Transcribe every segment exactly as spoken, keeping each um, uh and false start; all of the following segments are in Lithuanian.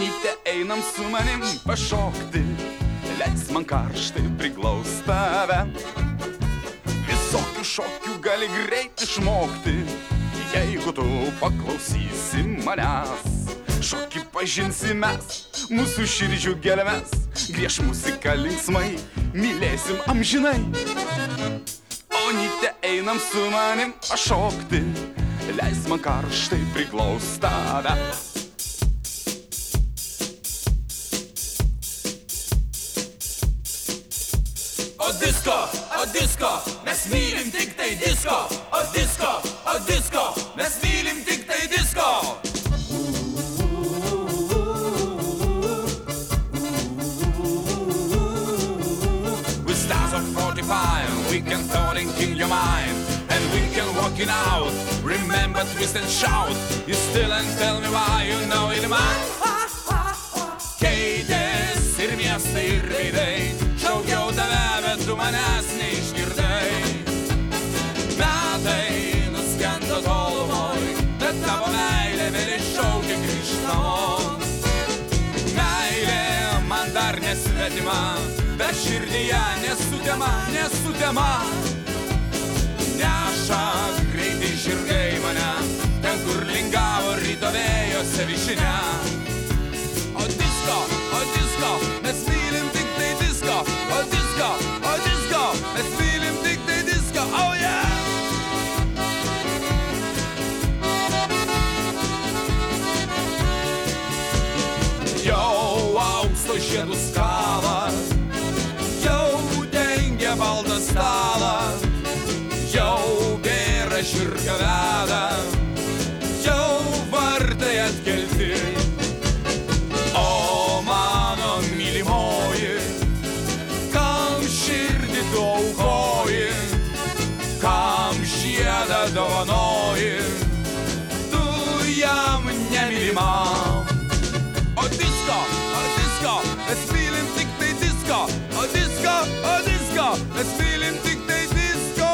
Onyte, einam su manim pašokti, leis man karštai priglaust tave. Visokių šokių gali greit išmokti, jeigu tu paklausysi manęs. Šokį pažinsi mes, mūsų širdžių gelmes, grieš muziką linksmai, mylėsim amžinai. Onyte, einam su manim pašokti, leis man karštai priglaust tave. O disko, o disko, mes mylim tik tai disko. O disko, o disko, mes mylim tik tai disko. With stars of forty-five, we can thought and king your mind, and we can walk it out. Remember, twist and shout. You still and tell me why you know it, man. Keitės ir miestai ir veidai, šaukiau tave, bet tu manęs neišgirdai. Metai nuskendo tolumoj, bet tavo meilė vėl iššaukia grįžtamo. Meilė man dar nesvetima, bet širdyje nesutema, nesutema. Neša greitai žirgai mane, ten kur lingavo ryto vėjose višinė. O disko, o disko, mes mylim tik tai disko. O disko, o disko, mes mylim tik tai disko. Oh yeah! Jau aukso žiedų skalą, jau dengia baldą stalą, jau bėra žirga veda, jau vartai atkelti. O mano mylimoji, kam širdį tu aukoji, kam žiedą dovanoji, tu jam nemylimam. O disko, o disko, mes mylim tik tai disko. O disko, o disko, mes mylim tik tai disko.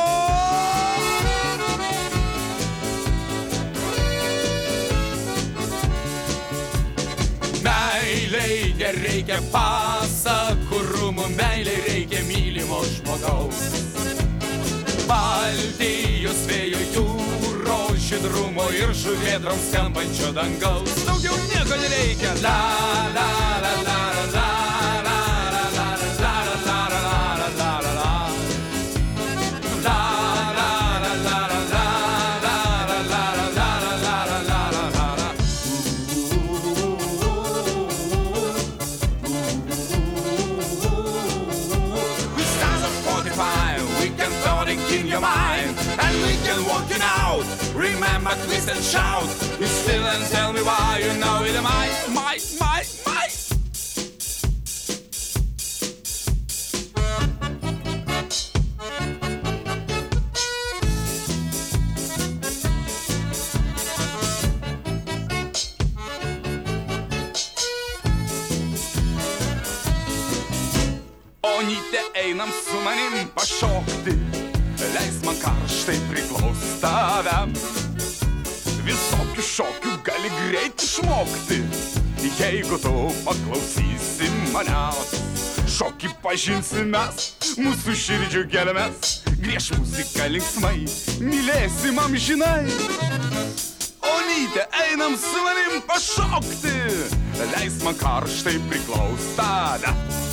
Meiliai nereikia pasakų rūmų, meiliai reikia mylimo žmogaus. Baltijos vėjo jūros žydrumo ir žuvėdrom skambančio dangaus. Daugiau nieko nereikia. La la la la la la la la la la la la la la la la. La la la la la la la la la la la la la la. With stars of forty-five, we can thought and king your mind, and we can walk it out. Remember, twist and shout. You still and tell me why you know it. My, my, my, my. Onyte, einam su manim pašokti, leis man karštai priglaust tave. Visokių šokių gali greit išmokti, jeigu tu paklausysi manęs. Šokį pažinsi mes, mūsų širdžių gelmes, grieš muziką linksmai, mylėsim amžinai. Onyte, einam su manim pašokti, leis man karštai priglaust tave.